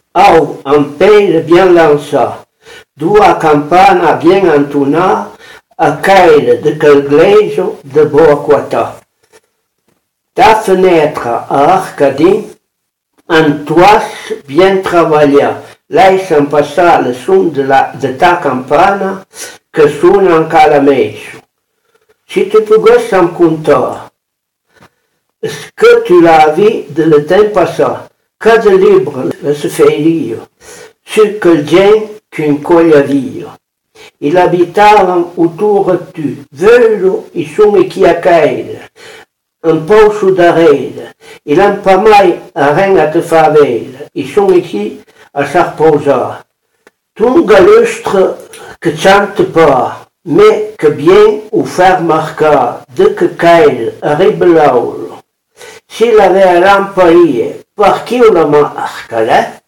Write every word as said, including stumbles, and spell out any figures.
Au un pelle bien lança, dua campana bien entona, a caire de calglejo de boa quata. Ta fenêtre à arcadin, un toit bien travaillé, laissant passer le son de, la, de ta campana que sonne en calamejo. Si tu pouvais s'en compter, ce que tu l'as vu de le temps passé, que de libre se feria, sur quel gen qu'une colla via. Il habitava autour de tu, velo e son qui a caire, un poço d'arrêt, il n'a pas mai a rien à te faire, et sont ici à se reposer. Ton galustre que chante pas, mais que bien ou faire marquer, de que caille arrive là. S'il avait un lampaïe, par qui on la marque, là?